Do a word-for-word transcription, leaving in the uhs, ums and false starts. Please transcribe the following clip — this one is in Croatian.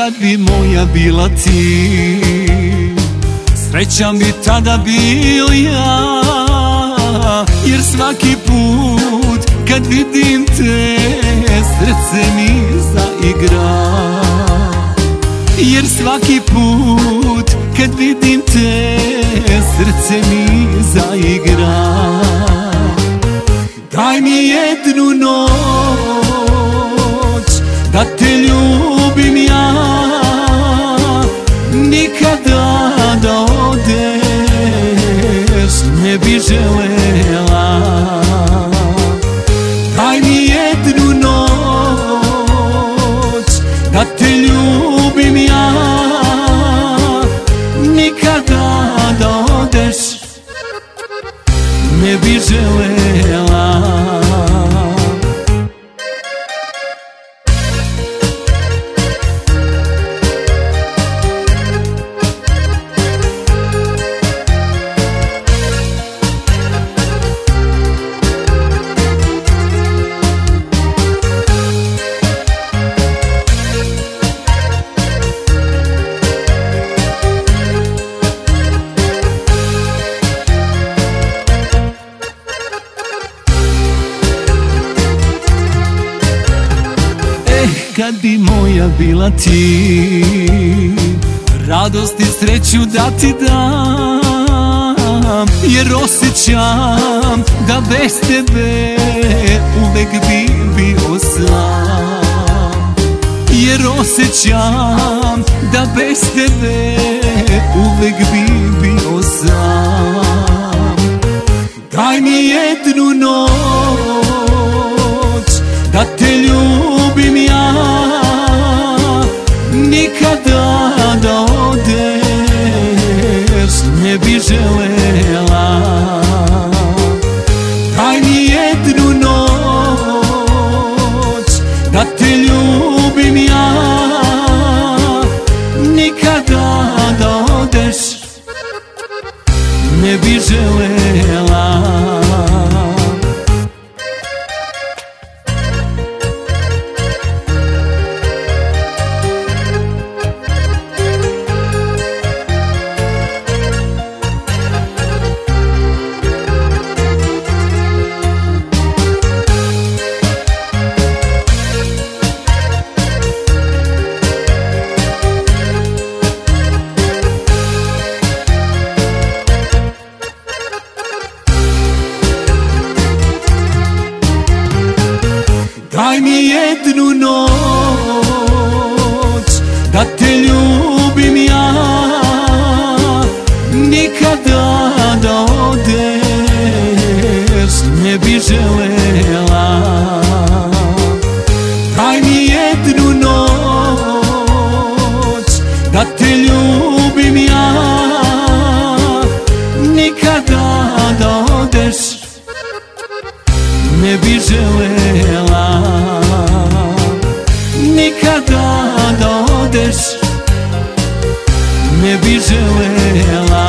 kad bi moja bila ti, srećan bi tada bio ja. Jer svaki put kad vidim te, srce mi zaigra. Jer svaki put kad vidim te, srce mi zaigra. Daj mi jednu noć da te ljubim ja, nikada da odeš ne bi želela. Daj mi jednu noć da te ljubim ja, nikada da odeš ne bi želela. Kad bi moja bila ti, radost i sreću da ti dam. Jer osjećam da bez tebe uvek bi bio sam. Jer osjećam da bez tebe uvek bi bio sam. Daj mi jednu noć da te ljubim ja, nikada da odeš ne bi želela. Daj mi jednu noć da te ljubim ja, nikada da odeš ne bi želela. Daj mi jednu noć da te ljubim ja, nikada da odeš ne bi želela. Daj mi jednu noć da te ljubim ja, nikada da odeš ne bi želela. Nikada da odeš ne bi želela.